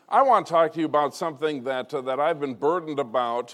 I want to talk to you about something that I've been burdened about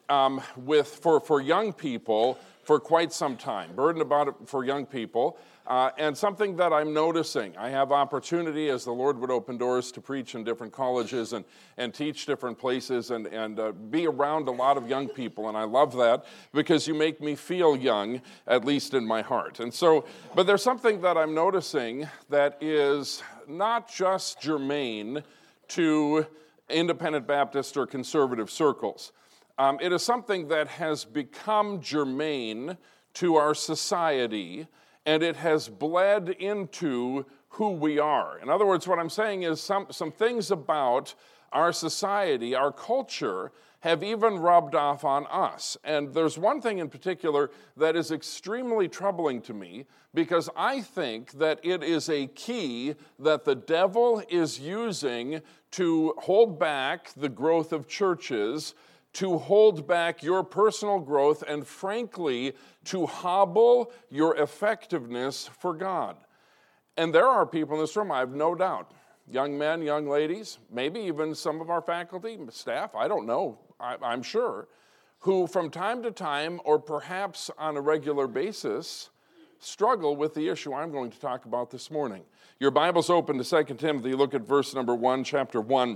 for young people for quite some time. Burdened about it for young people, and something that I'm noticing. I have opportunity as the Lord would open doors to preach in different colleges and teach different places and be around a lot of young people, and I love that because you make me feel young, at least in my heart. And so, but there's something that I'm noticing that is not just germane to independent Baptist or conservative circles. It is something that has become germane to our society, and it has bled into who we are. In other words, what I'm saying is some things about our society, our culture, have even rubbed off on us. And there's one thing in particular that is extremely troubling to me, because I think that it is a key that the devil is using to hold back the growth of churches, to hold back your personal growth, and frankly, to hobble your effectiveness for God. And there are people in this room, I have no doubt, young men, young ladies, maybe even some of our faculty, staff, I don't know, I'm sure, who from time to time, or perhaps on a regular basis, struggle with the issue I'm going to talk about this morning. Your Bible's open to 2 Timothy. Look at verse number 1, chapter 1.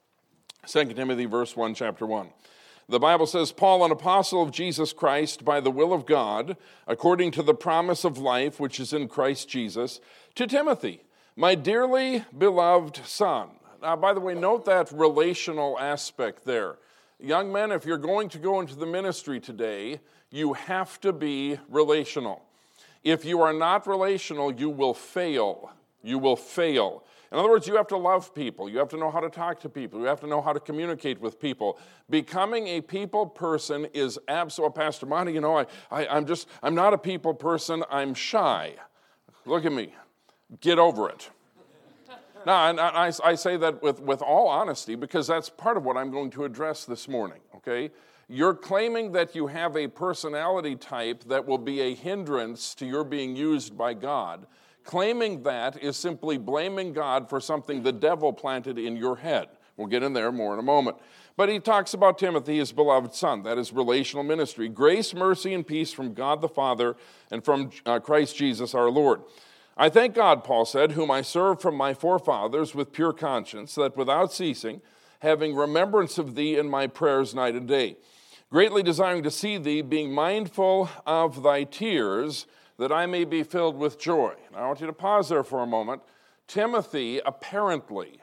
2 Timothy, verse 1, chapter 1. The Bible says, Paul, an apostle of Jesus Christ, by the will of God, according to the promise of life which is in Christ Jesus, to Timothy, my dearly beloved son. Now, by the way, note that relational aspect there. Young men, if you're going to go into the ministry today, you have to be relational. If you are not relational, you will fail. You will fail. In other words, you have to love people. You have to know how to talk to people. You have to know how to communicate with people. Becoming a people person is absolute. Pastor Monty, I'm not a people person. I'm shy. Look at me. Get over it. Now, and I say that with all honesty because that's part of what I'm going to address this morning, okay? You're claiming that you have a personality type that will be a hindrance to your being used by God. Claiming that is simply blaming God for something the devil planted in your head. We'll get in there more in a moment. But he talks about Timothy, his beloved son. That is relational ministry. Grace, mercy, and peace from God the Father and from Christ Jesus our Lord. I thank God, Paul said, whom I serve from my forefathers with pure conscience, that without ceasing, having remembrance of thee in my prayers night and day, greatly desiring to see thee, being mindful of thy tears, that I may be filled with joy. Now, I want you to pause there for a moment. Timothy apparently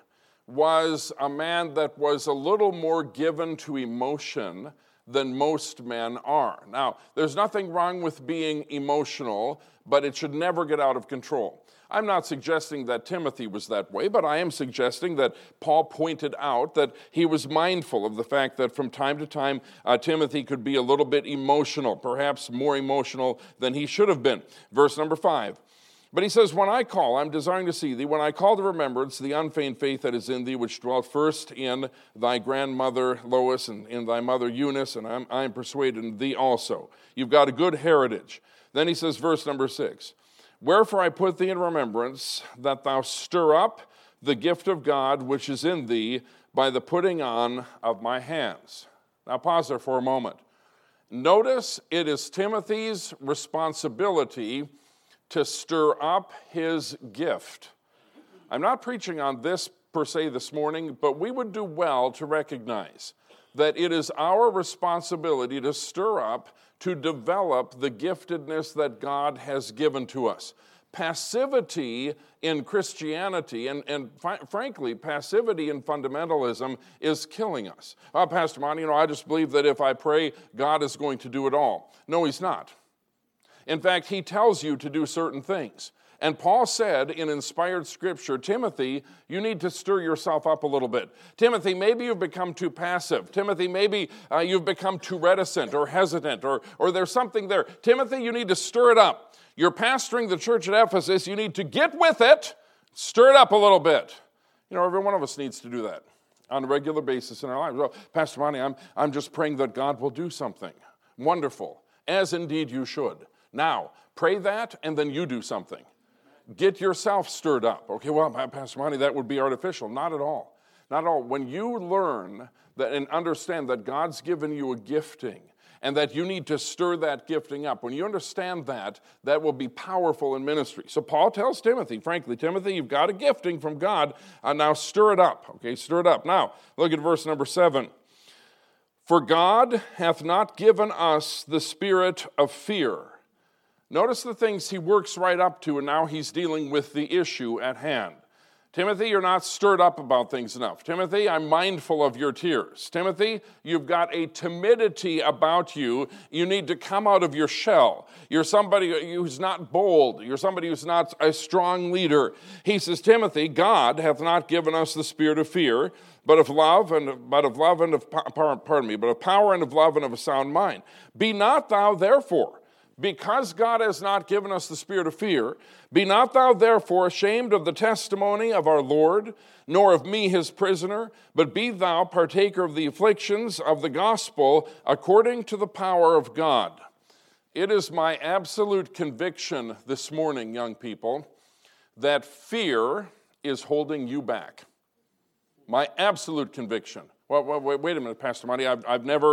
was a man that was a little more given to emotion than most men are. Now, there's nothing wrong with being emotional, but it should never get out of control. I'm not suggesting that Timothy was that way, but I am suggesting that Paul pointed out that he was mindful of the fact that from time to time, Timothy could be a little bit emotional, perhaps more emotional than he should have been. Verse number 5. But he says, when I call, I'm desiring to see thee, when I call to remembrance the unfeigned faith that is in thee, which dwelt first in thy grandmother Lois and in thy mother Eunice, and I am persuaded in thee also. You've got a good heritage. Then he says, verse number 6, wherefore I put thee in remembrance that thou stir up the gift of God which is in thee by the putting on of my hands. Now pause there for a moment. Notice it is Timothy's responsibility to stir up his gift. I'm not preaching on this per se this morning, but we would do well to recognize that it is our responsibility to stir up, to develop the giftedness that God has given to us. Passivity in Christianity, and frankly, passivity in fundamentalism is killing us. Pastor Monty, I just believe that if I pray, God is going to do it all. No, he's not. In fact, he tells you to do certain things. And Paul said in inspired scripture, Timothy, you need to stir yourself up a little bit. Timothy, maybe you've become too passive. Timothy, maybe you've become too reticent or hesitant, or there's something there. Timothy, you need to stir it up. You're pastoring the church at Ephesus. You need to get with it, stir it up a little bit. Every one of us needs to do that on a regular basis in our lives. Well, Pastor Monty, I'm just praying that God will do something. Wonderful, as indeed you should. Now, pray that, and then you do something. Get yourself stirred up. Okay, well, Pastor Monty, that would be artificial. Not at all. Not all. When you learn that and understand that God's given you a gifting and that you need to stir that gifting up, when you understand that, that will be powerful in ministry. So Paul tells Timothy, frankly, Timothy, you've got a gifting from God, now stir it up. Okay, stir it up. Now, look at verse number 7. For God hath not given us the spirit of fear. Notice the things he works right up to, and now he's dealing with the issue at hand. Timothy, you're not stirred up about things enough. Timothy, I'm mindful of your tears. Timothy, you've got a timidity about you. You need to come out of your shell. You're somebody who's not bold. You're somebody who's not a strong leader. He says, Timothy, God hath not given us the spirit of fear, but of power and of love and of a sound mind. Be not thou therefore, because God has not given us the spirit of fear, be not thou therefore ashamed of the testimony of our Lord, nor of me his prisoner, but be thou partaker of the afflictions of the gospel according to the power of God. It is my absolute conviction this morning, young people, that fear is holding you back. My absolute conviction. Well, wait a minute, Pastor Monty. I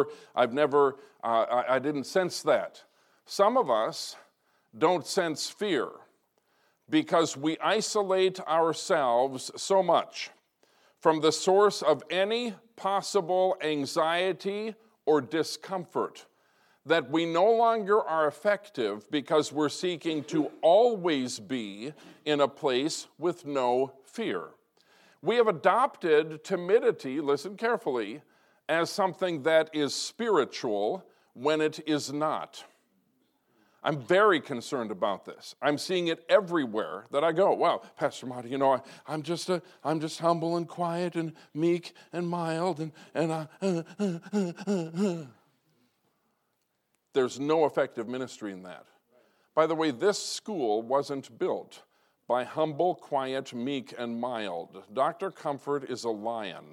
didn't sense that. Some of us don't sense fear because we isolate ourselves so much from the source of any possible anxiety or discomfort that we no longer are effective because we're seeking to always be in a place with no fear. We have adopted timidity, listen carefully, as something that is spiritual when it is not. I'm very concerned about this. I'm seeing it everywhere that I go. Wow, Pastor Monty, I'm just humble and quiet and meek and mild There's no effective ministry in that. By the way, this school wasn't built by humble, quiet, meek, and mild. Dr. Comfort is a lion.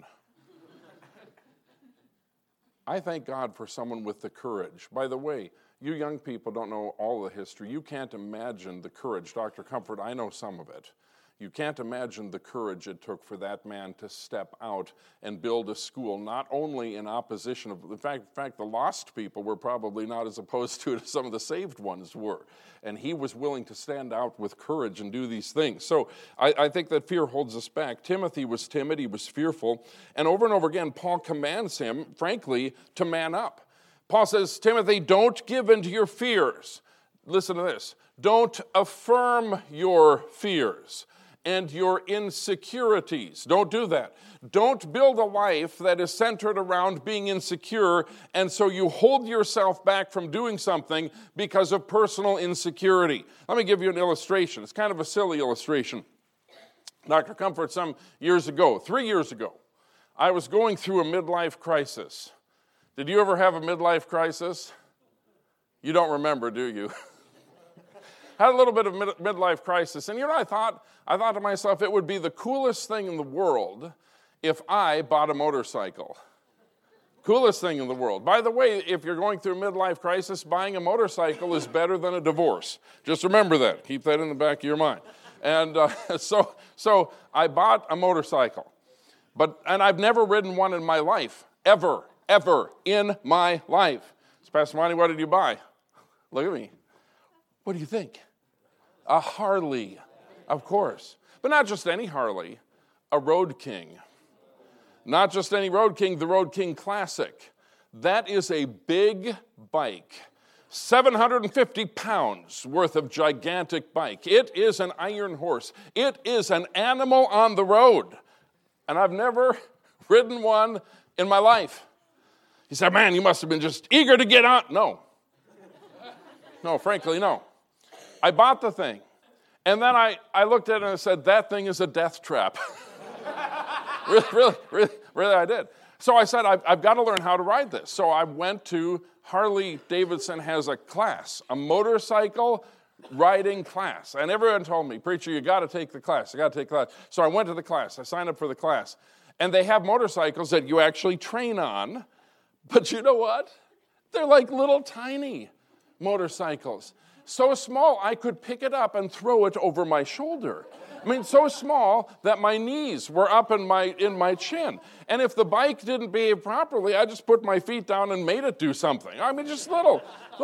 I thank God for someone with the courage. By the way, you young people don't know all the history. You can't imagine the courage. Dr. Comfort, I know some of it. You can't imagine the courage it took for that man to step out and build a school, not only in opposition of, in fact, the lost people were probably not as opposed to it as some of the saved ones were. And he was willing to stand out with courage and do these things. So I think that fear holds us back. Timothy was timid, he was fearful. And over again, Paul commands him, frankly, to man up. Paul says, Timothy, don't give in to your fears. Listen to this. Don't affirm your fears and your insecurities. Don't do that. Don't build a life that is centered around being insecure, and so you hold yourself back from doing something because of personal insecurity. Let me give you an illustration. It's kind of a silly illustration. Dr. Comfort, some years ago, 3 years ago, I was going through a midlife crisis. Did you ever have a midlife crisis? You don't remember, do you? Had a little bit of midlife crisis. And I thought to myself, it would be the coolest thing in the world if I bought a motorcycle. Coolest thing in the world. By the way, if you're going through a midlife crisis, buying a motorcycle is better than a divorce. Just remember that. Keep that in the back of your mind. And so I bought a motorcycle. And I've never ridden one in my life. Ever in my life. So Pastor Monty, what did you buy? Look at me. What do you think? A Harley, of course. But not just any Harley, a Road King. Not just any Road King, the Road King Classic. That is a big bike. 750 pounds worth of gigantic bike. It is an iron horse. It is an animal on the road. And I've never ridden one in my life. He said, man, you must have been just eager to get on. No, frankly, no. I bought the thing. And then I looked at it and I said, that thing is a death trap. Really, I did. So I said, I've got to learn how to ride this. So I went to Harley Davidson has a class, a motorcycle riding class. And everyone told me, preacher, you got to take the class. So I went to the class. I signed up for the class. And they have motorcycles that you actually train on. But you know what? They're like little tiny motorcycles. So small, I could pick it up and throw it over my shoulder. I mean, so small that my knees were up in my chin. And if the bike didn't behave properly, I just put my feet down and made it do something. I mean, just little.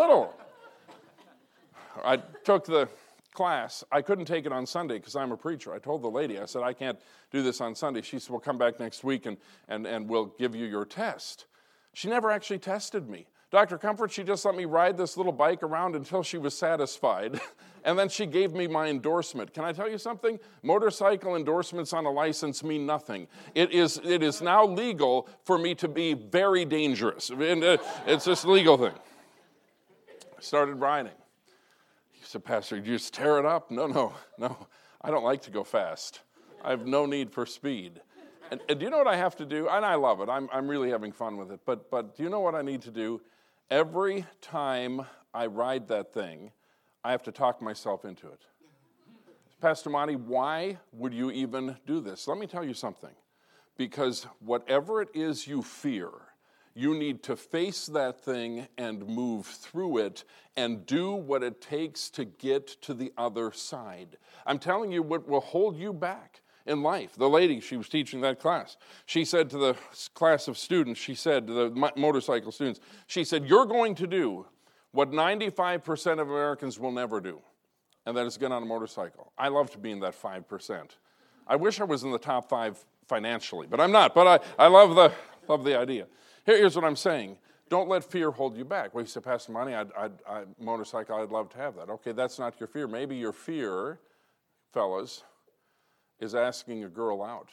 I took the class. I couldn't take it on Sunday because I'm a preacher. I told the lady, I said, I can't do this on Sunday. She said, well, come back next week and we'll give you your test. She never actually tested me. Dr. Comfort, she just let me ride this little bike around until she was satisfied, and then she gave me my endorsement. Can I tell you something? Motorcycle endorsements on a license mean nothing. It is now legal for me to be very dangerous. It's just a legal thing. I started riding. He said, Pastor, did you just tear it up? No. I don't like to go fast. I have no need for speed. And do you know what I have to do? And I love it. I'm really having fun with it. But do you know what I need to do? Every time I ride that thing, I have to talk myself into it. Pastor Monty, why would you even do this? Let me tell you something. Because whatever it is you fear, you need to face that thing and move through it and do what it takes to get to the other side. I'm telling you what will hold you back in life. The lady, she was teaching that class, she said to the class of students, she said to the motorcycle students, she said, you're going to do what 95% of Americans will never do, and that is get on a motorcycle. I love to be in that 5%. I wish I was in the top 5 financially, but I'm not. But I love the idea. Here's what I'm saying. Don't let fear hold you back. Well, you said, Pastor Monty, motorcycle, I'd love to have that. Okay, that's not your fear. Maybe your fear, fellas, is asking a girl out.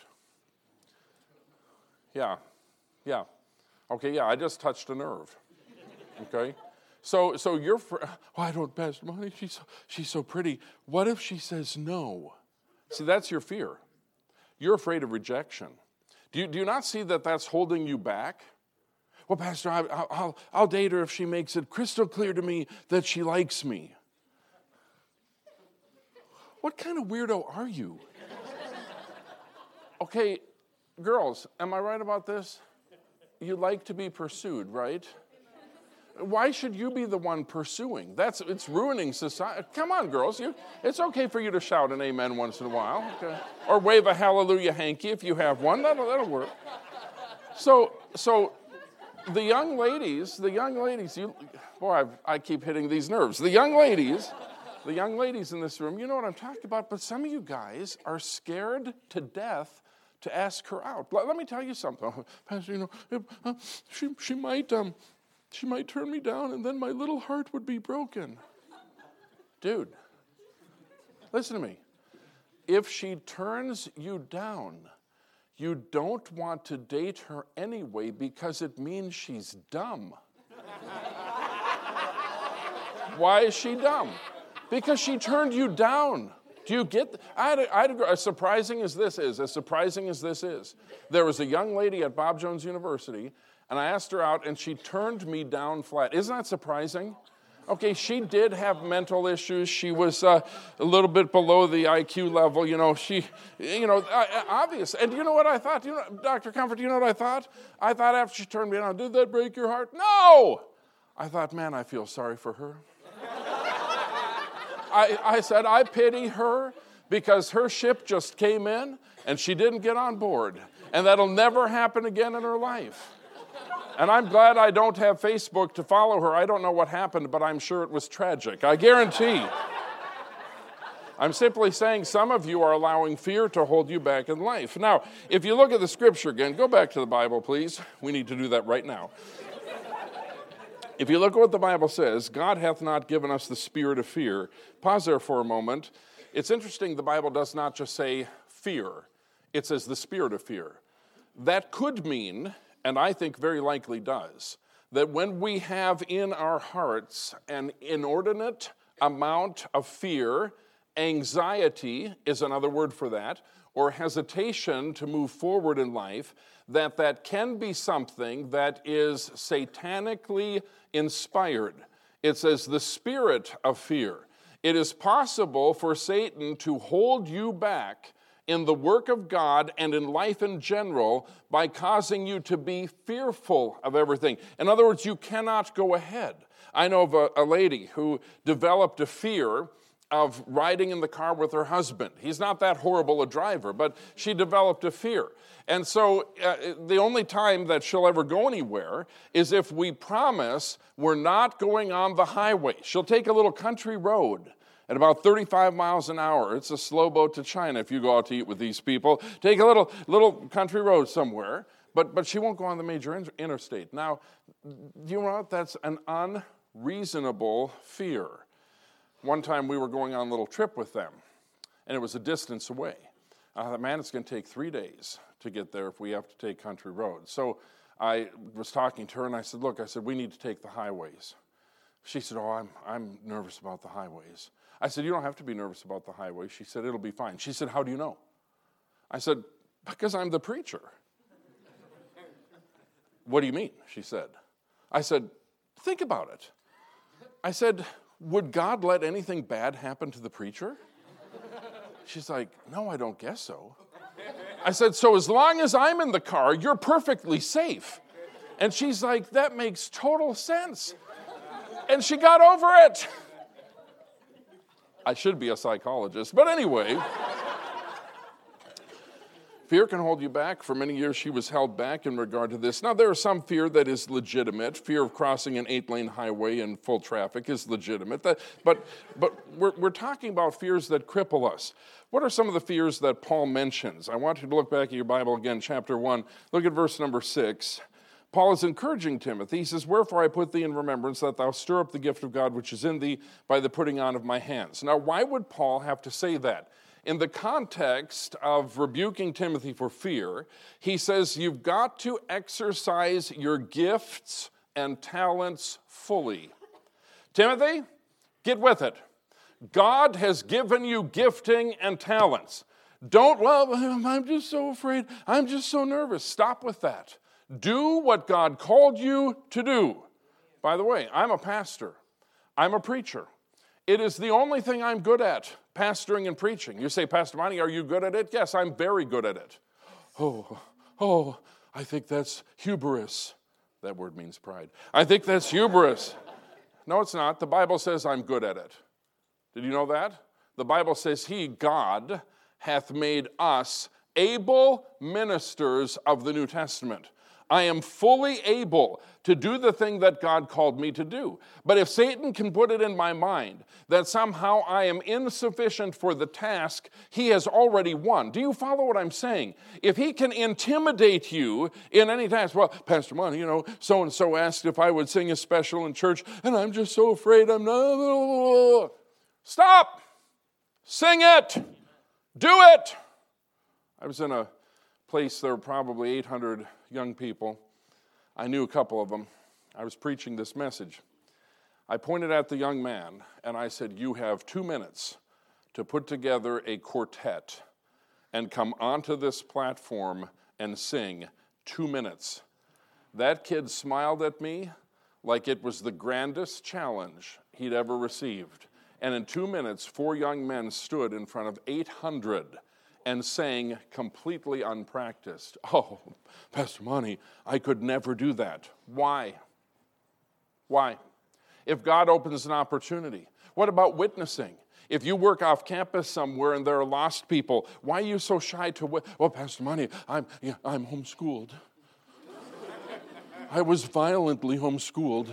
Yeah. Okay, yeah, I just touched a nerve. Okay? So you're, I don't, Pastor Monty, she's so pretty. What if she says no? See, that's your fear. You're afraid of rejection. Do you not see that that's holding you back? Well, Pastor, I'll date her if she makes it crystal clear to me that she likes me. What kind of weirdo are you? Okay, girls, am I right about this? You like to be pursued, right? Why should you be the one pursuing? It's ruining society. Come on, girls. It's okay for you to shout an amen once in a while. Okay? Or wave a hallelujah hanky if you have one. That'll work. So the young ladies, I keep hitting these nerves. The young ladies in this room, you know what I'm talking about, but some of you guys are scared to death to ask her out. Let me tell you something. Pastor, she might turn me down and then my little heart would be broken. Dude, listen to me. If she turns you down, you don't want to date her anyway because it means she's dumb. Why is she dumb? Because she turned you down. Do you get? As surprising as this is, there was a young lady at Bob Jones University, and I asked her out, and she turned me down flat. Isn't that surprising? Okay, she did have mental issues. She was a little bit below the IQ level. Obvious. And you know what I thought? Dr. Comfort, you know what I thought? I thought after she turned me down, did that break your heart? No! I thought, man, I feel sorry for her. I said, I pity her because her ship just came in and she didn't get on board. And that'll never happen again in her life. And I'm glad I don't have Facebook to follow her. I don't know what happened, but I'm sure it was tragic. I guarantee. I'm simply saying some of you are allowing fear to hold you back in life. Now, if you look at the scripture again, go back to the Bible, please. We need to do that right now. If you look at what the Bible says, God hath not given us the spirit of fear. Pause there for a moment. It's interesting, the Bible does not just say fear. It says the spirit of fear. That could mean, and I think very likely does, that when we have in our hearts an inordinate amount of fear, anxiety is another word for that, or hesitation to move forward in life, that can be something that is satanically inspired. It says the spirit of fear. It is possible for Satan to hold you back in the work of God and in life in general by causing you to be fearful of everything. In other words, you cannot go ahead. I know of a lady who developed a fear of riding in the car with her husband. He's not that horrible a driver, but she developed a fear. And so the only time that she'll ever go anywhere is if we promise we're not going on the highway. She'll take a little country road at about 35 miles an hour. It's a slow boat to China if you go out to eat with these people. Take a little country road somewhere, but she won't go on the major interstate. Now, you know what? That's an unreasonable fear. One time we were going on a little trip with them, and it was a distance away. I thought, man, it's going to take 3 days to get there if we have to take country roads. So I was talking to her, and I said, look, we need to take the highways. She said, oh, I'm nervous about the highways. I said, you don't have to be nervous about the highways. She said, it'll be fine. She said, how do you know? I said, because I'm the preacher. What do you mean? She said. I said, think about it. I said, would God let anything bad happen to the preacher? She's like, no, I don't guess so. I said, so as long as I'm in the car, you're perfectly safe. And she's like, that makes total sense. And she got over it. I should be a psychologist, but anyway. Fear can hold you back. For many years, she was held back in regard to this. Now, there is some fear that is legitimate. Fear of crossing an 8-lane highway in full traffic is legitimate. But we're talking about fears that cripple us. What are some of the fears that Paul mentions? I want you to look back at your Bible again, chapter 1. Look at verse number 6. Paul is encouraging Timothy. He says, wherefore I put thee in remembrance that thou stir up the gift of God which is in thee by the putting on of my hands. Now, why would Paul have to say that? In the context of rebuking Timothy for fear, he says you've got to exercise your gifts and talents fully. Timothy, get with it. God has given you gifting and talents. I'm just so afraid. I'm just so nervous. Stop with that. Do what God called you to do. By the way, I'm a pastor. I'm a preacher. It is the only thing I'm good at, pastoring and preaching. You say, Pastor Monty, are you good at it? Yes, I'm very good at it. Oh, I think that's hubris. That word means pride. I think that's hubris. No, it's not. The Bible says I'm good at it. Did you know that? The Bible says God, hath made us able ministers of the New Testament. I am fully able to do the thing that God called me to do. But if Satan can put it in my mind that somehow I am insufficient for the task, he has already won. Do you follow what I'm saying? If he can intimidate you in any task, well, Pastor Monty, so-and-so asked if I would sing a special in church, and I'm just so afraid I'm not. Stop! Sing it! Do it! I was in a place, there were probably 800 young people. I knew a couple of them. I was preaching this message. I pointed at the young man and I said, you have 2 minutes to put together a quartet and come onto this platform and sing 2 minutes. That kid smiled at me like it was the grandest challenge he'd ever received. And in 2 minutes, 4 young men stood in front of 800 and sang completely unpracticed. Oh, Pastor Monty, I could never do that. Why? Why? If God opens an opportunity. What about witnessing? If you work off campus somewhere and there are lost people, why are you so shy to well, Pastor Monty, I'm homeschooled. I was violently homeschooled.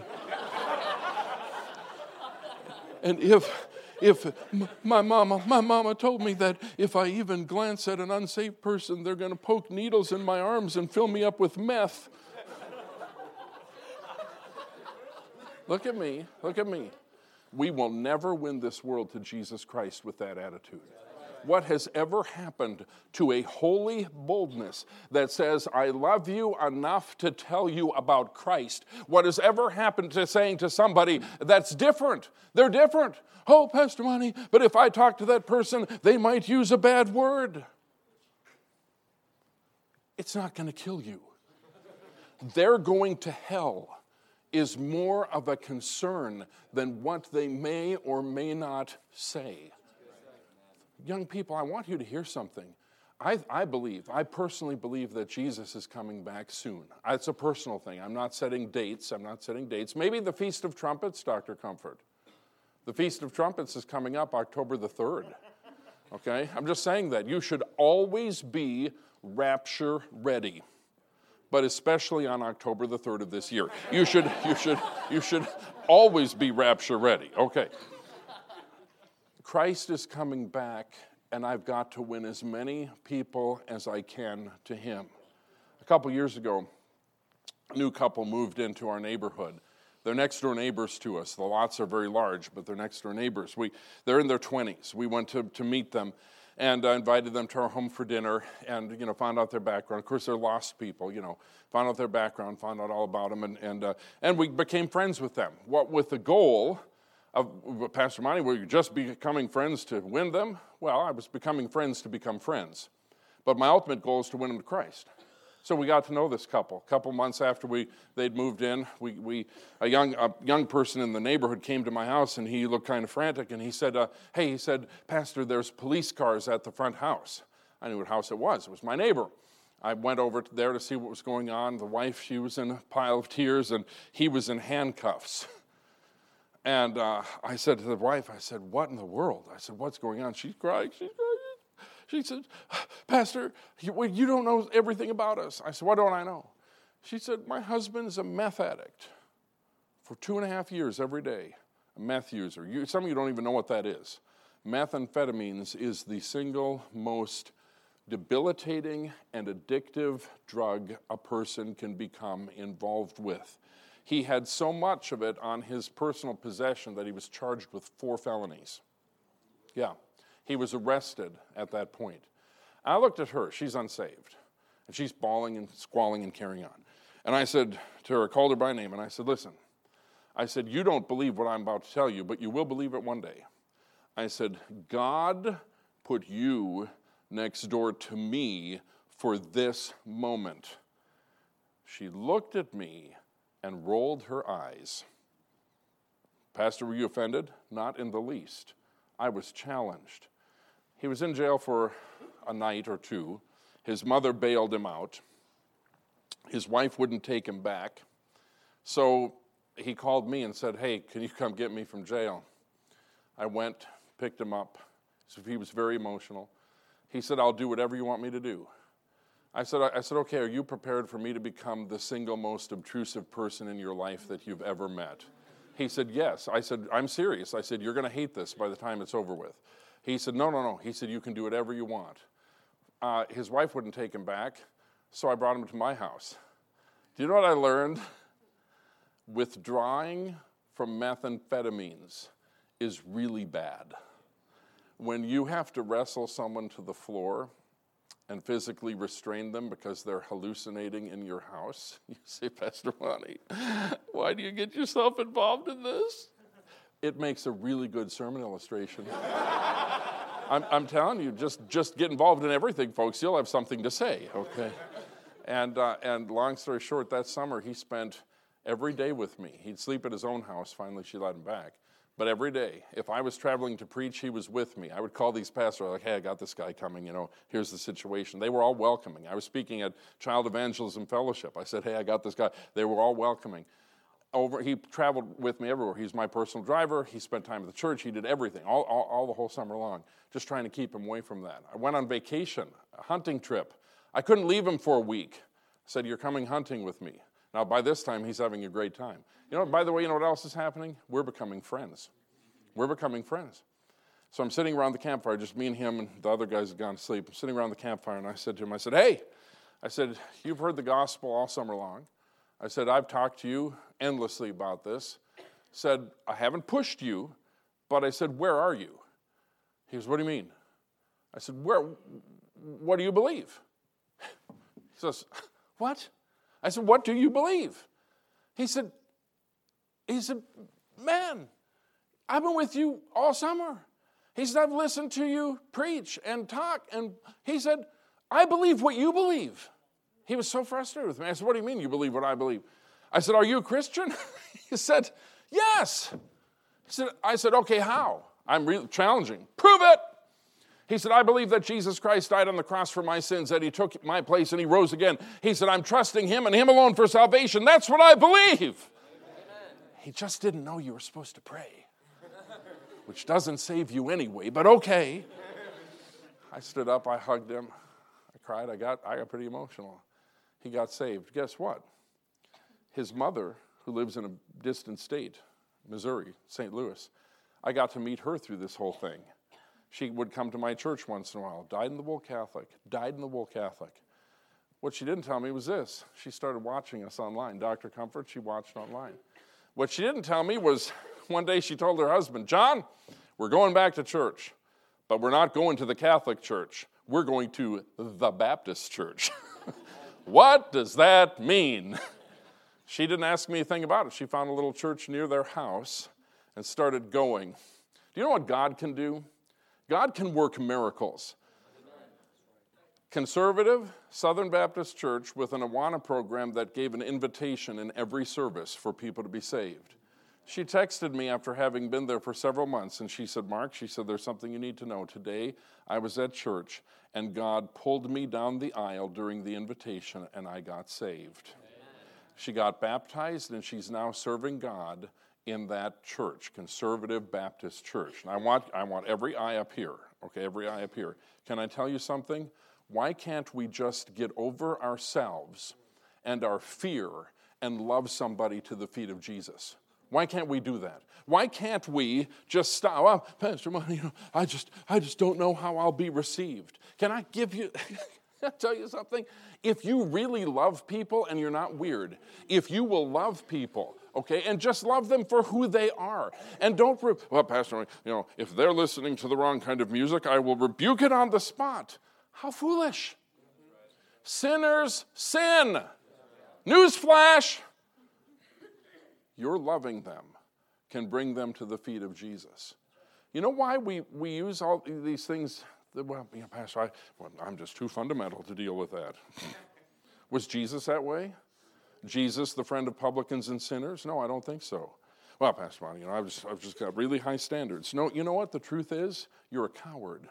And if my mama told me that if I even glance at an unsafe person, they're going to poke needles in my arms and fill me up with meth. Look at me. We will never win this world to Jesus Christ with that attitude. What has ever happened to a holy boldness that says, I love you enough to tell you about Christ? What has ever happened to saying to somebody that's different? They're different. Oh, Pastor Monty, but if I talk to that person, they might use a bad word. It's not going to kill you. They're going to hell is more of a concern than what they may or may not say. Young people, I want you to hear something. I personally believe that Jesus is coming back soon. It's a personal thing. I'm not setting dates. Maybe the Feast of Trumpets, Dr. Comfort. The Feast of Trumpets is coming up October the 3rd. Okay? I'm just saying that. You should always be rapture ready. But especially on October the 3rd of this year. You should always be rapture ready. Okay. Christ is coming back, and I've got to win as many people as I can to him. A couple years ago, a new couple moved into our neighborhood. They're next door neighbors to us. The lots are very large, but they're next door neighbors. They're in their 20s. We went to meet them, and I invited them to our home for dinner and, found out their background. Of course, they're lost people, found out their background, found out all about them, and we became friends with them. What with the goal of, Pastor Monty, were you just becoming friends to win them? Well, I was becoming friends to become friends. But my ultimate goal is to win them to Christ. So we got to know this couple. A couple months after they'd moved in, a young person in the neighborhood came to my house, and he looked kind of frantic, and he said, Pastor, there's police cars at the front house. I knew what house it was. It was my neighbor. I went over there to see what was going on. The wife, she was in a pile of tears, and he was in handcuffs. And I said to the wife, what in the world? I said, what's going on? She's crying. She said, Pastor, you don't know everything about us. I said, what don't I know? She said, my husband's a meth addict for 2.5 years every day, a meth user. Some of you don't even know what that is. Methamphetamines is the single most debilitating and addictive drug a person can become involved with. He had so much of it on his personal possession that he was charged with 4 felonies. Yeah. He was arrested at that point. I looked at her. She's unsaved. And she's bawling and squalling and carrying on. And I said to her, I called her by name, and I said, listen. I said, you don't believe what I'm about to tell you, but you will believe it one day. I said, God put you next door to me for this moment. She looked at me and rolled her eyes. Pastor, were you offended? Not in the least. I was challenged. He was in jail for a night or two. His mother bailed him out. His wife wouldn't take him back. So he called me and said, hey, can you come get me from jail? I went, picked him up. So he was very emotional. He said, I'll do whatever you want me to do. I said, okay, are you prepared for me to become the single most obtrusive person in your life that you've ever met? He said, yes. I said, I'm serious. I said, you're going to hate this by the time it's over with. He said, no. He said, you can do whatever you want. His wife wouldn't take him back, so I brought him to my house. Do you know what I learned? Withdrawing from methamphetamines is really bad. When you have to wrestle someone to the floor and physically restrain them because they're hallucinating in your house, you say, Pastor Monty, why do you get yourself involved in this? It makes a really good sermon illustration. I'm telling you, just get involved in everything, folks. You'll have something to say, okay? And long story short, that summer he spent every day with me. He'd sleep at his own house. Finally, she let him back. But every day, if I was traveling to preach, he was with me. I would call these pastors, like, hey, I got this guy coming, here's the situation. They were all welcoming. I was speaking at Child Evangelism Fellowship. I said, hey, I got this guy. They were all welcoming. He traveled with me everywhere. He was my personal driver. He spent time at the church. He did everything, all the whole summer long, just trying to keep him away from that. I went on vacation, a hunting trip. I couldn't leave him for a week. I said, you're coming hunting with me. Now, by this time, he's having a great time. By the way, you know what else is happening? We're becoming friends. We're becoming friends. So I'm sitting around the campfire, just me and him, and the other guys had gone to sleep. I'm sitting around the campfire, and I said to him, hey, you've heard the gospel all summer long. I said, I've talked to you endlessly about this. Said, I haven't pushed you, but I said, where are you? He goes, what do you mean? I said, what do you believe? He says, what? I said, what do you believe? He said, man, I've been with you all summer. He said, I've listened to you preach and talk. And he said, I believe what you believe. He was so frustrated with me. I said, what do you mean you believe what I believe? I said, are you a Christian? He said, yes. I said, okay, how? I'm really challenging. Prove it. He said, I believe that Jesus Christ died on the cross for my sins, that he took my place and he rose again. He said, I'm trusting him and him alone for salvation. That's what I believe. Amen. He just didn't know you were supposed to pray. which doesn't save you anyway, but okay. I stood up, I hugged him, I cried, I got pretty emotional. He got saved. Guess what? His mother, who lives in a distant state, Missouri, St. Louis, I got to meet her through this whole thing. She would come to my church once in a while, died in the wool Catholic. What she didn't tell me was this. She started watching us online. Dr. Comfort, she watched online. What she didn't tell me was one day she told her husband, John, we're going back to church, but we're not going to the Catholic church. We're going to the Baptist church. What does that mean? She didn't ask me a thing about it. She found a little church near their house and started going. Do you know what God can do? God can work miracles. Conservative Southern Baptist Church with an Awana program that gave an invitation in every service for people to be saved. She texted me after having been there for several months, and she said, Mark, there's something you need to know. Today, I was at church, and God pulled me down the aisle during the invitation, and I got saved. Amen. She got baptized, and she's now serving God in that church, Conservative Baptist Church. And I want every eye up here, okay, every eye up here. Can I tell you something? Why can't we just get over ourselves and our fear and love somebody to the feet of Jesus? Why can't we do that? Why can't we just stop? Well, Pastor, I just don't know how I'll be received. Can I give you, tell you something? If you really love people and you're not weird, if you will love people, okay, and just love them for who they are, and don't, well, Pastor, if they're listening to the wrong kind of music, I will rebuke it on the spot. How foolish. Sinners sin. Newsflash. Your loving them can bring them to the feet of Jesus. You know why we use all these things? Pastor, I'm just too fundamental to deal with that. Was Jesus that way? Jesus, the friend of publicans and sinners? No, I don't think so. Well, Pastor Monty, I've just got really high standards. No, you know what the truth is? You're a coward.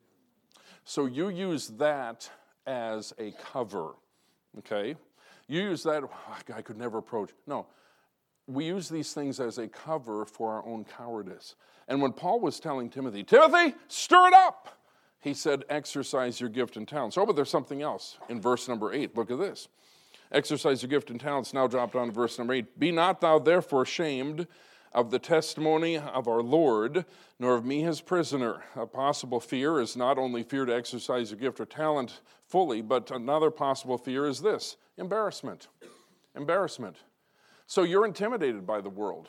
So you use that as a cover, okay? You use that, I could never approach. No. We use these things as a cover for our own cowardice. And when Paul was telling Timothy, stir it up, he said, exercise your gift and talents. Oh, but there's something else in verse number 8. Look at this. Exercise your gift and talents. Now drop down to verse number 8. Be not thou therefore ashamed of the testimony of our Lord, nor of me his prisoner. A possible fear is not only fear to exercise your gift or talent fully, but another possible fear is this, embarrassment. Embarrassment. So you're intimidated by the world.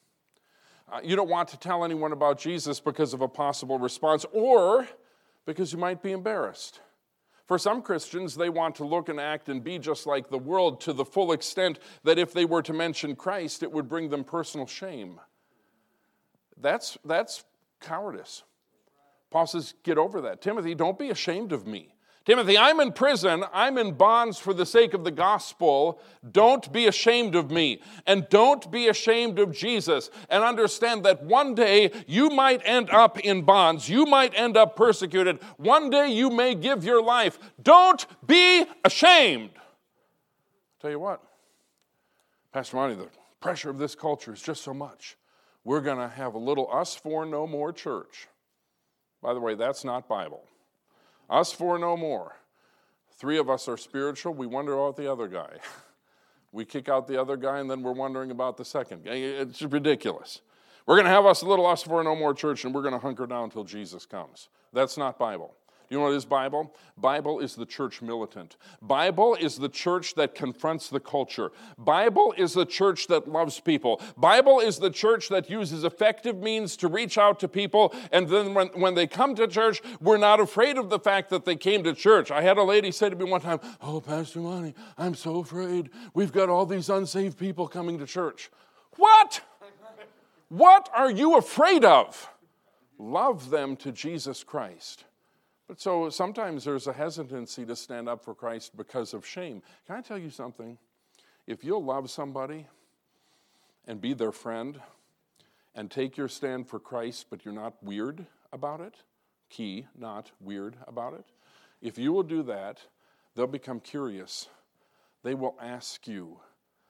You don't want to tell anyone about Jesus because of a possible response, or because you might be embarrassed. For some Christians, they want to look and act and be just like the world to the full extent that if they were to mention Christ, it would bring them personal shame. That's cowardice. Paul says, get over that. Timothy, don't be ashamed of me. Timothy, I'm in prison. I'm in bonds for the sake of the gospel. Don't be ashamed of me. And don't be ashamed of Jesus. And understand that one day you might end up in bonds. You might end up persecuted. One day you may give your life. Don't be ashamed. Tell you what, Pastor Monty, the pressure of this culture is just so much. We're going to have a little us for no more church. By the way, that's not Bible. Us for no more. 3 of us are spiritual. We wonder about the other guy. We kick out the other guy, and then we're wondering about the second. It's ridiculous. We're going to have us a little us for no more church, and we're going to hunker down until Jesus comes. That's not Bible. You know what is Bible? Bible is the church militant. Bible is the church that confronts the culture. Bible is the church that loves people. Bible is the church that uses effective means to reach out to people, and then when they come to church, we're not afraid of the fact that they came to church. I had a lady say to me one time, oh, Pastor Monty, I'm so afraid. We've got all these unsaved people coming to church. What? What are you afraid of? Love them to Jesus Christ. But so sometimes there's a hesitancy to stand up for Christ because of shame. Can I tell you something? If you'll love somebody and be their friend and take your stand for Christ, but you're not weird about it, not weird about it, if you will do that, they'll become curious. They will ask you.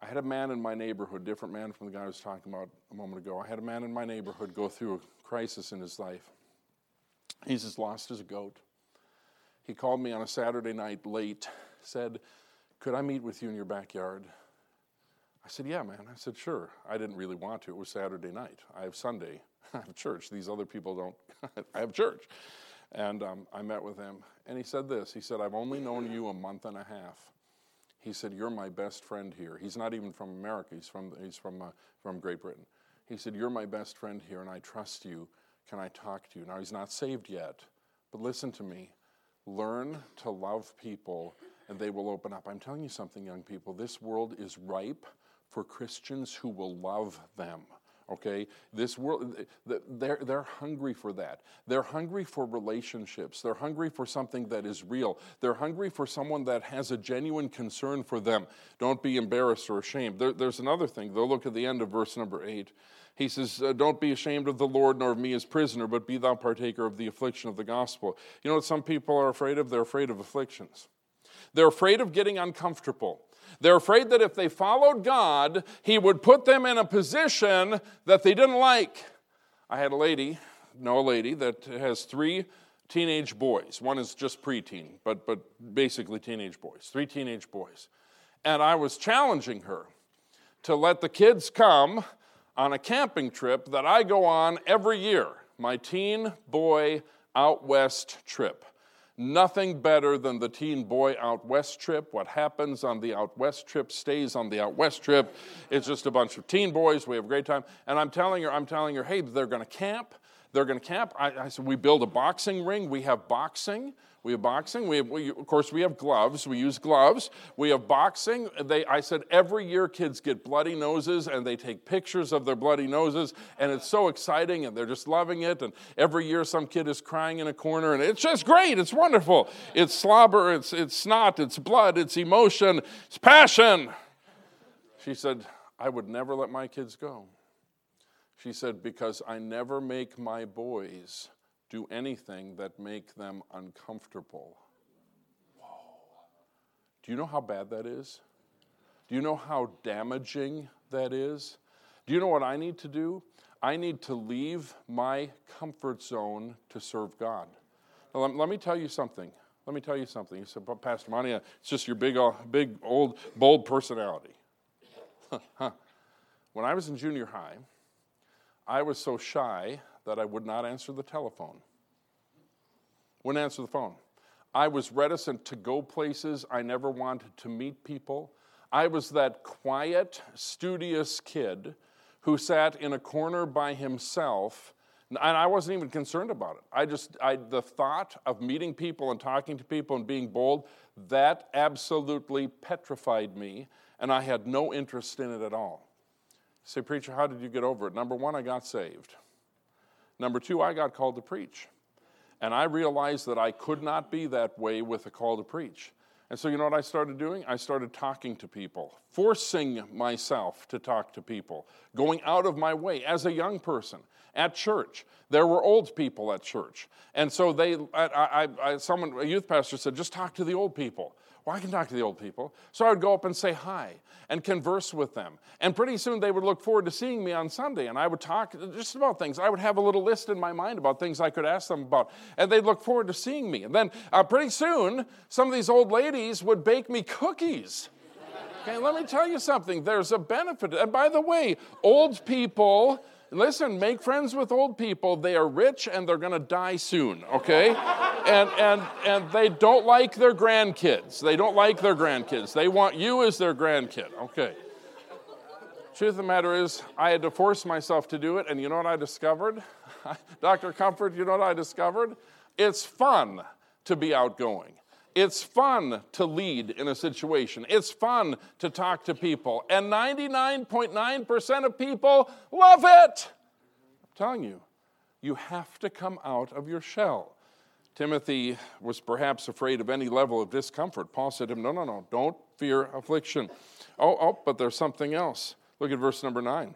I had a man in my neighborhood, different man from the guy I was talking about a moment ago. I had a man in my neighborhood go through a crisis in his life. He's as lost as a goat. He called me on a Saturday night late, said, "Could I meet with you in your backyard?" I said, "Yeah, man." I said, "Sure." I didn't really want to. It was Saturday night. I have Sunday. I have church. These other people don't. I have church. And I met with him. And he said this. He said, "I've only known you a month and a half." He said, "You're my best friend here." He's not even from America. He's from Great Britain. He said, "You're my best friend here, and I trust you. Can I talk to you?" Now, he's not saved yet. But listen to me. Learn to love people, and they will open up. I'm telling you something, young people. This world is ripe for Christians who will love them. Okay? This world, they're hungry for that. They're hungry for relationships. They're hungry for something that is real. They're hungry for someone that has a genuine concern for them. Don't be embarrassed or ashamed. There's another thing, though. Look at the end of verse number 8. He says, "Don't be ashamed of the Lord, nor of me as prisoner, but be thou partaker of the affliction of the gospel." You know what some people are afraid of? They're afraid of afflictions. They're afraid of getting uncomfortable. They're afraid that if they followed God, He would put them in a position that they didn't like. I had a lady that has 3 teenage boys. One is just preteen, but basically teenage boys, 3 teenage boys. And I was challenging her to let the kids come on a camping trip that I go on every year, my teen boy out west trip. Nothing better than the teen boy out west trip. What happens on the out west trip stays on the out west trip. It's just a bunch of teen boys. We have a great time. And I'm telling her, hey, they're going to camp. They're going to camp. I said, we build a boxing ring. We have boxing. Of course, we have gloves. We use gloves. We have boxing. I said, every year kids get bloody noses, and they take pictures of their bloody noses, and it's so exciting, and they're just loving it. And every year some kid is crying in a corner, and it's just great. It's wonderful. It's slobber. It's snot. It's blood. It's emotion. It's passion. She said, "I would never let my kids go." She said, "Because I never make my boys do anything that make them uncomfortable." Whoa. Do you know how bad that is? Do you know how damaging that is? Do you know what I need to do? I need to leave my comfort zone to serve God. Now, let me tell you something. You said, "But Pastor Monty, it's just your big, old, bold personality." When I was in junior high, I was so shy that I would not answer the telephone. Wouldn't answer the phone. I was reticent to go places. I never wanted to meet people. I was that quiet, studious kid who sat in a corner by himself, and I wasn't even concerned about it. The thought of meeting people and talking to people and being bold, that absolutely petrified me, and I had no interest in it at all. You say, "Preacher, how did you get over it?" Number 1, I got saved. Number 2, I got called to preach. And I realized that I could not be that way with a call to preach. And so you know what I started doing? I started talking to people, forcing myself to talk to people, going out of my way as a young person at church. There were old people at church. And so a youth pastor said, "Just talk to the old people." Well, I can talk to the old people. So I would go up and say hi and converse with them. And pretty soon they would look forward to seeing me on Sunday, and I would talk just about things. I would have a little list in my mind about things I could ask them about, and they'd look forward to seeing me. And then pretty soon, some of these old ladies would bake me cookies. Okay, let me tell you something. There's a benefit. And by the way, old people, listen, make friends with old people. They are rich, and they're going to die soon, okay? And they don't like their grandkids. They want you as their grandkid, okay? Truth of the matter is, I had to force myself to do it, and you know what I discovered? Dr. Comfort, you know what I discovered? It's fun to be outgoing. It's fun to lead in a situation. It's fun to talk to people. And 99.9% of people love it. I'm telling you, you have to come out of your shell. Timothy was perhaps afraid of any level of discomfort. Paul said to him, no, don't fear affliction. But there's something else. Look at verse number 9.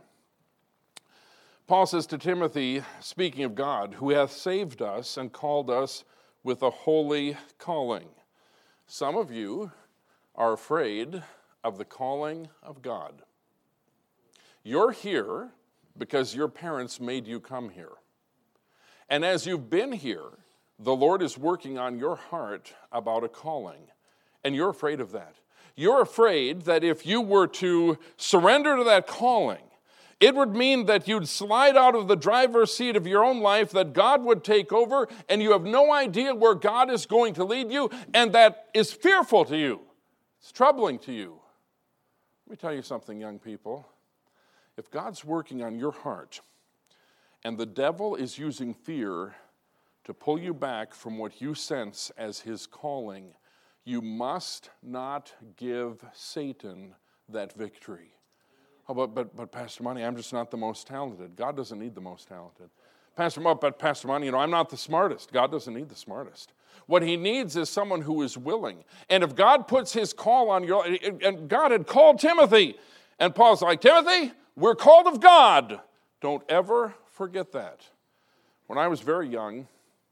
Paul says to Timothy, speaking of God, who hath saved us and called us with a holy calling. Some of you are afraid of the calling of God. You're here because your parents made you come here. And as you've been here, the Lord is working on your heart about a calling. And you're afraid of that. You're afraid that if you were to surrender to that calling, it would mean that you'd slide out of the driver's seat of your own life, that God would take over, and you have no idea where God is going to lead you, and that is fearful to you. It's troubling to you. Let me tell you something, young people. If God's working on your heart, and the devil is using fear to pull you back from what you sense as his calling, you must not give Satan that victory. Oh, but Pastor Money, I'm just not the most talented. God doesn't need the most talented. Pastor Money, I'm not the smartest. God doesn't need the smartest. What he needs is someone who is willing. And if God puts his call on your life, and God had called Timothy, and Paul's like, Timothy, we're called of God. Don't ever forget that. When I was very young,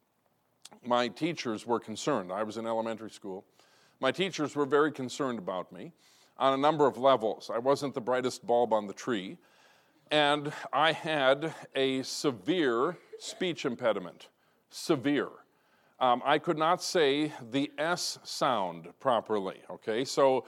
my teachers were concerned. I was in elementary school. My teachers were very concerned about me on a number of levels. I wasn't the brightest bulb on the tree, and I had a severe speech impediment. Severe. I could not say the S sound properly, okay? So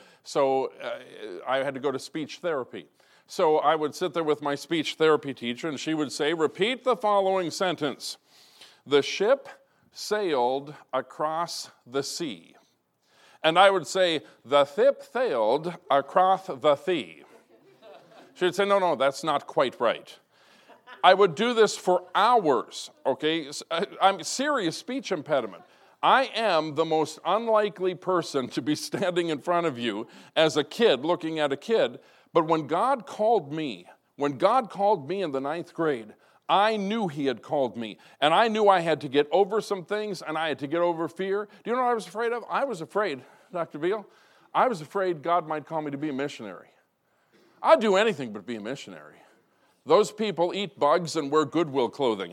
I had to go to speech therapy. So I would sit there with my speech therapy teacher, and she would say, repeat the following sentence. The ship sailed across the sea. And I would say, the ship sailed across the sea. She would say, no, that's not quite right. I would do this for hours, okay? I'm serious speech impediment. I am the most unlikely person to be standing in front of you as a kid, looking at a kid. But when God called me in the 9th grade, I knew he had called me. And I knew I had to get over some things, and I had to get over fear. Do you know what I was afraid of? I was afraid, Dr. Beal, I was afraid God might call me to be a missionary. I'd do anything but be a missionary. Those people eat bugs and wear Goodwill clothing.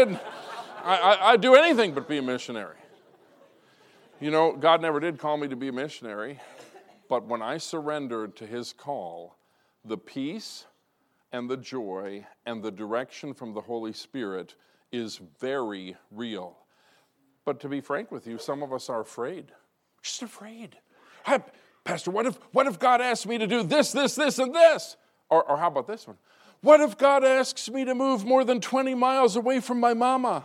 I'd do anything but be a missionary. You know, God never did call me to be a missionary, but when I surrendered to his call, the peace and the joy and the direction from the Holy Spirit is very real. But to be frank with you, some of us are afraid. Just afraid. Hey, Pastor, what if God asked me to do this, and this? Or how about this one? What if God asks me to move more than 20 miles away from my mama?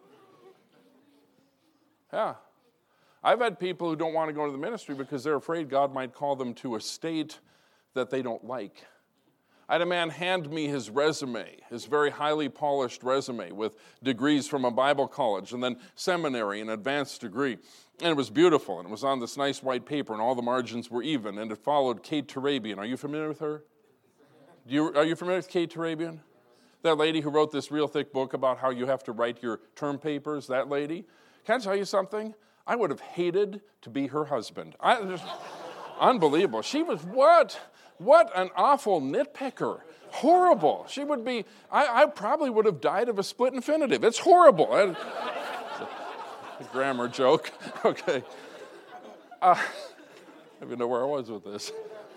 Yeah. I've had people who don't want to go to the ministry because they're afraid God might call them to a state that they don't like. I had a man hand me his resume, his very highly polished resume with degrees from a Bible college and then seminary and advanced degree. And it was beautiful, and it was on this nice white paper, and all the margins were even, and it followed Kate Turabian. Are you familiar with her? Are you familiar with Kate Turabian? That lady who wrote this real thick book about how you have to write your term papers, that lady? Can I tell you something? I would have hated to be her husband. Unbelievable. She was what? What an awful nitpicker. Horrible. She would be, I probably would have died of a split infinitive. It's horrible. A grammar joke. Okay. I don't even know where I was with this.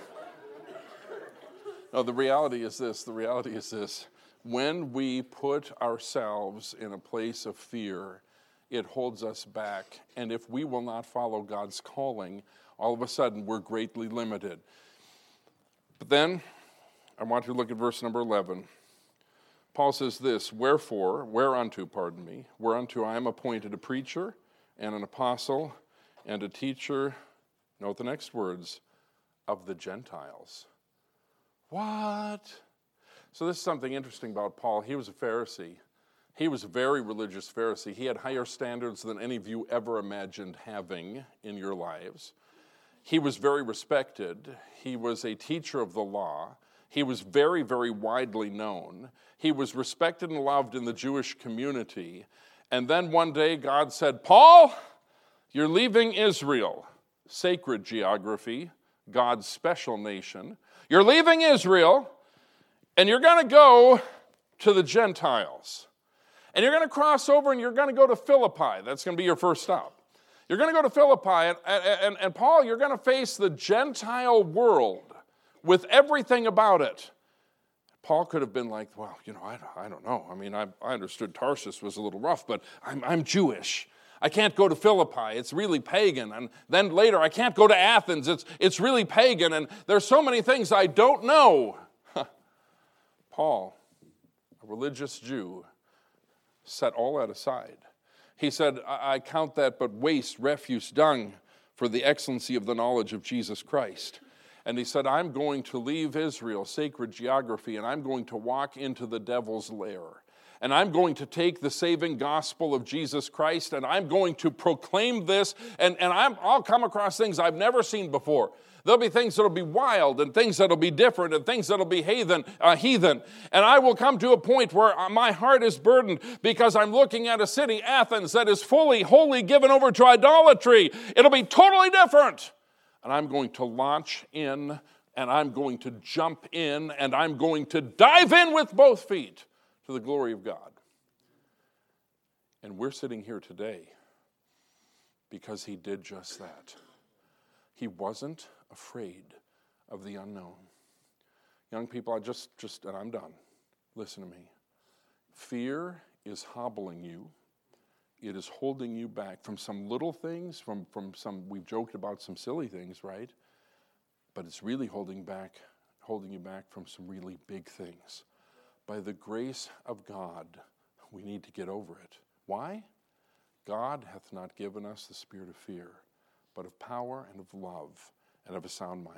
No, the reality is this. When we put ourselves in a place of fear, it holds us back. And if we will not follow God's calling, all of a sudden we're greatly limited. But then, I want to look at verse number 11. Paul says this, whereunto I am appointed a preacher and an apostle and a teacher, note the next words, of the Gentiles. What? So this is something interesting about Paul. He was a Pharisee. He was a very religious Pharisee. He had higher standards than any of you ever imagined having in your lives. He was very respected. He was a teacher of the law. He was very, very widely known. He was respected and loved in the Jewish community. And then one day God said, Paul, you're leaving Israel, sacred geography, God's special nation. You're leaving Israel, and you're going to go to the Gentiles. And you're going to cross over, and you're going to go to Philippi. That's going to be your first stop. You're going to go to Philippi, and Paul, you're going to face the Gentile world. with everything about it. Paul could have been like, well, I don't know. I mean, I understood Tarsus was a little rough, but I'm Jewish. I can't go to Philippi. It's really pagan. And then later, I can't go to Athens. It's really pagan. And there's so many things I don't know. Paul, a religious Jew, set all that aside. He said, I count that but waste, refuse, dung for the excellency of the knowledge of Jesus Christ. And he said, I'm going to leave Israel, sacred geography, and I'm going to walk into the devil's lair. And I'm going to take the saving gospel of Jesus Christ, and I'm going to proclaim this, and I'll come across things I've never seen before. There'll be things that'll be wild, and things that'll be different, and things that'll be heathen. And I will come to a point where my heart is burdened because I'm looking at a city, Athens, that is fully, wholly given over to idolatry. It'll be totally different. And I'm going to launch in, and I'm going to jump in, and I'm going to dive in with both feet to the glory of God. And we're sitting here today because he did just that. He wasn't afraid of the unknown. Young people, and I'm done. Listen to me. Fear is hobbling you. It is holding you back from some little things, from some, we've joked about some silly things, right? But it's really holding you back from some really big things. By the grace of God, we need to get over it. Why? God hath not given us the spirit of fear, but of power and of love and of a sound mind.